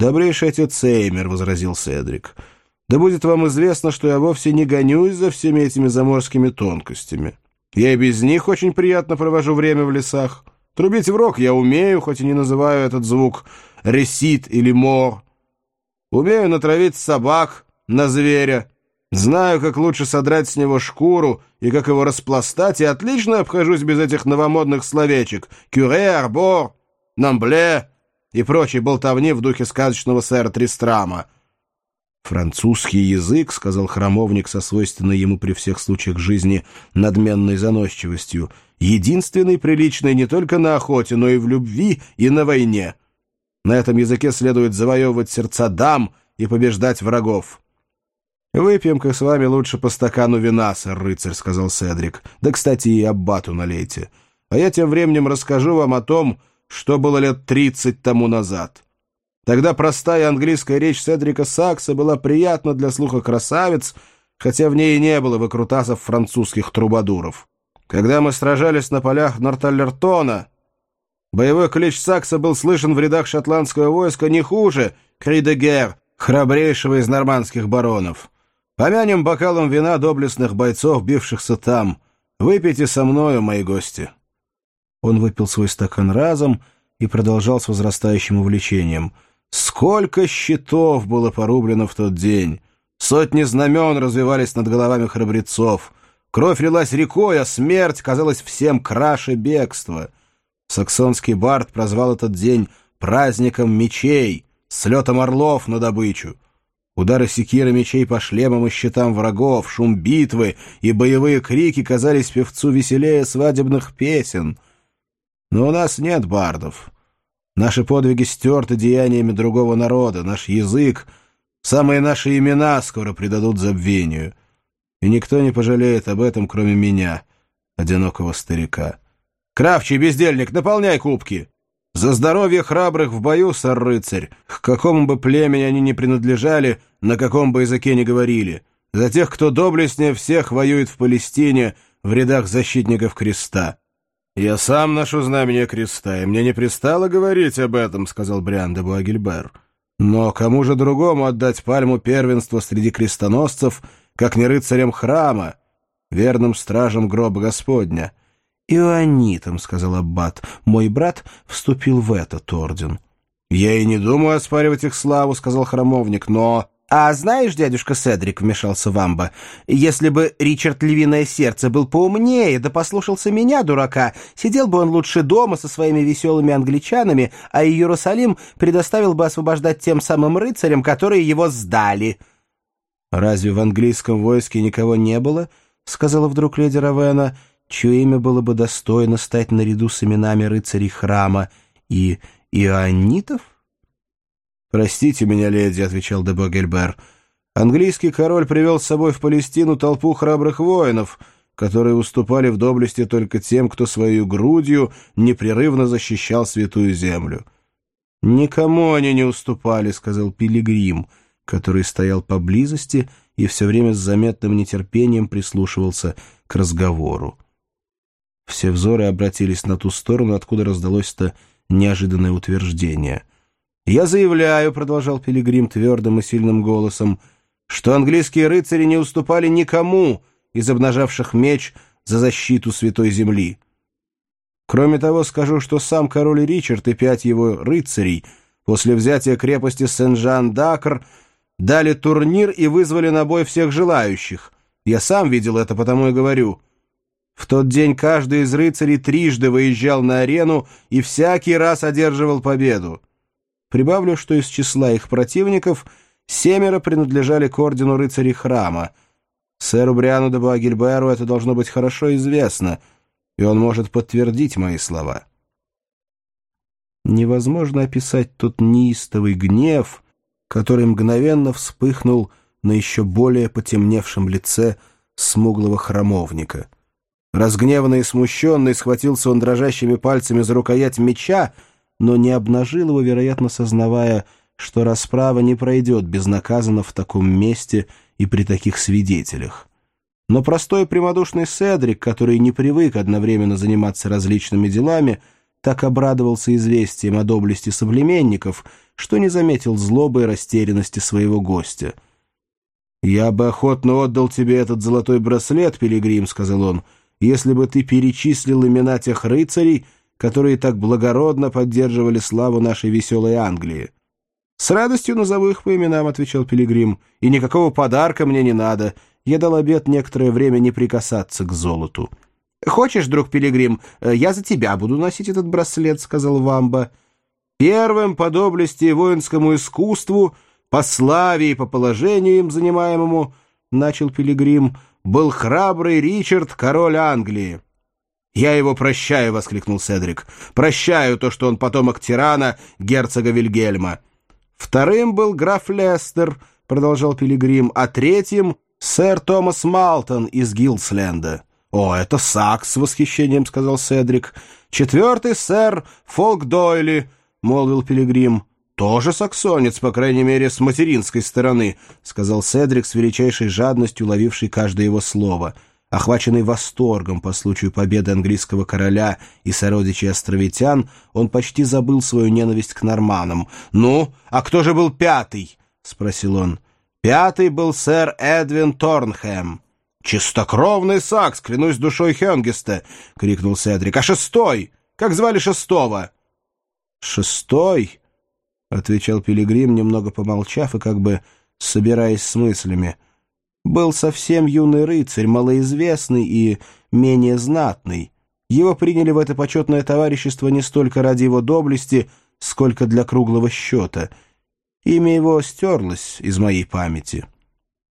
«Добрейший отец Эймер», — возразил Седрик, — «да будет вам известно, что я вовсе не гонюсь за всеми этими заморскими тонкостями. Я и без них очень приятно провожу время в лесах. Трубить в рог я умею, хоть и не называю этот звук ресит или мор. Умею натравить собак на зверя. Знаю, как лучше содрать с него шкуру и как его распластать, и отлично обхожусь без этих новомодных словечек «кюре», «арбор», «намбле» и прочей болтовни в духе сказочного сэра Тристрама. «Французский язык», — сказал храмовник со свойственной ему при всех случаях жизни надменной заносчивостью, «единственный приличный не только на охоте, но и в любви и на войне. На этом языке следует завоевывать сердца дам и побеждать врагов». «Выпьем-ка с вами лучше по стакану вина, сэр-рыцарь», — сказал Седрик. «Да, кстати, и аббату налейте. А я тем временем расскажу вам о том, что было лет 30 тому назад. Тогда простая английская речь Седрика Сакса была приятна для слуха красавиц, хотя в ней и не было выкрутасов французских трубадуров. Когда мы сражались на полях Норталлертона, боевой клич Сакса был слышен в рядах шотландского войска не хуже «Кри-де-гер», храбрейшего из нормандских баронов. Помянем бокалом вина доблестных бойцов, бившихся там. Выпейте со мною, мои гости». Он выпил свой стакан разом и продолжал с возрастающим увлечением. «Сколько щитов было порублено в тот день! Сотни знамен развивались над головами храбрецов. Кровь лилась рекой, а смерть казалась всем краше бегства. Саксонский бард прозвал этот день праздником мечей, слетом орлов на добычу. Удары секиры мечей по шлемам и щитам врагов, шум битвы и боевые крики казались певцу веселее свадебных песен. Но у нас нет бардов. Наши подвиги стерты деяниями другого народа, наш язык, самые наши имена скоро предадут забвению. И никто не пожалеет об этом, кроме меня, одинокого старика. Кравчий, бездельник, наполняй кубки! За здоровье храбрых в бою, сэр-рыцарь, к какому бы племени они ни принадлежали, на каком бы языке ни говорили, за тех, кто доблестнее всех воюет в Палестине в рядах защитников креста. «Я сам ношу знамение креста, и мне не пристало говорить об этом», — сказал Бриан де Буагильбер. «Но кому же другому отдать пальму первенства среди крестоносцев, как не рыцарям храма, верным стражам гроба Господня?» «Иоаннитом», — сказал аббат, — «мой брат вступил в этот орден». «Я и не думаю оспаривать их славу», — сказал храмовник, — «но...» «А знаешь, дядюшка Седрик», — вмешался Вамба, — «если бы Ричард Львиное Сердце был поумнее, да послушался меня, дурака, сидел бы он лучше дома со своими веселыми англичанами, а Иерусалим предоставил бы освобождать тем самым рыцарям, которые его сдали». «Разве в английском войске никого не было?» — сказала вдруг леди Равена, — чье имя было бы достойно стать наряду с именами рыцарей храма и иоаннитов? «Простите меня, леди», — отвечал де Буагильбер. «Английский король привел с собой в Палестину толпу храбрых воинов, которые уступали в доблести только тем, кто свою грудью непрерывно защищал святую землю». «Никому они не уступали», — сказал Пилигрим, который стоял поблизости и все время с заметным нетерпением прислушивался к разговору. Все взоры обратились на ту сторону, откуда раздалось-то неожиданное утверждение. «Я заявляю», — продолжал Пилигрим твердым и сильным голосом, «что английские рыцари не уступали никому из обнажавших меч за защиту святой земли. Кроме того, скажу, что сам король Ричард и 5 его рыцарей после взятия крепости Сен-Жан-Д'Акр дали турнир и вызвали на бой всех желающих. Я сам видел это, потому и говорю. В тот день каждый из рыцарей трижды выезжал на арену и всякий раз одерживал победу. Прибавлю, что из числа их противников 7 принадлежали к ордену рыцарей храма. Сэру Бриану де Буагильберу это должно быть хорошо известно, и он может подтвердить мои слова». Невозможно описать тот неистовый гнев, который мгновенно вспыхнул на еще более потемневшем лице смуглого храмовника. Разгневанный и смущенный схватился он дрожащими пальцами за рукоять меча, но не обнажил его, вероятно, сознавая, что расправа не пройдет безнаказанно в таком месте и при таких свидетелях. Но простой и прямодушный Седрик, который не привык одновременно заниматься различными делами, так обрадовался известием о доблести соплеменников, что не заметил злобы и растерянности своего гостя. «Я бы охотно отдал тебе этот золотой браслет, пилигрим», — сказал он, «если бы ты перечислил имена тех рыцарей, которые так благородно поддерживали славу нашей веселой Англии». «С радостью назову их по именам», — отвечал пилигрим, «и никакого подарка мне не надо. Я дал обет некоторое время не прикасаться к золоту». «Хочешь, друг пилигрим, я за тебя буду носить этот браслет», — сказал Вамба. «Первым по доблести и воинскому искусству, по славе и по положению им занимаемому, — начал пилигрим, — был храбрый Ричард, король Англии». «Я его прощаю», — воскликнул Седрик. «Прощаю то, что он потомок тирана, герцога Вильгельма». «Вторым был граф Лестер», — продолжал пилигрим, «а третьим — сэр Томас Малтон из Гилсленда». «О, это Сакс!» — с восхищением сказал Седрик. «Четвертый — сэр Фолк Дойли», — молвил пилигрим. «Тоже саксонец, по крайней мере, с материнской стороны», — сказал Седрик с величайшей жадностью, ловивший каждое его слово. Охваченный восторгом по случаю победы английского короля и сородичей островитян, он почти забыл свою ненависть к норманнам. «Ну, а кто же был пятый?» — спросил он. «Пятый был сэр Эдвин Торнхэм». «Чистокровный сакс, клянусь душой Хёнгеста!» — крикнул Седрик. «А шестой? Как звали шестого?» «Шестой?» — отвечал пилигрим, немного помолчав и как бы собираясь с мыслями. «Был совсем юный рыцарь, малоизвестный и менее знатный. Его приняли в это почетное товарищество не столько ради его доблести, сколько для круглого счета. Имя его стерлось из моей памяти».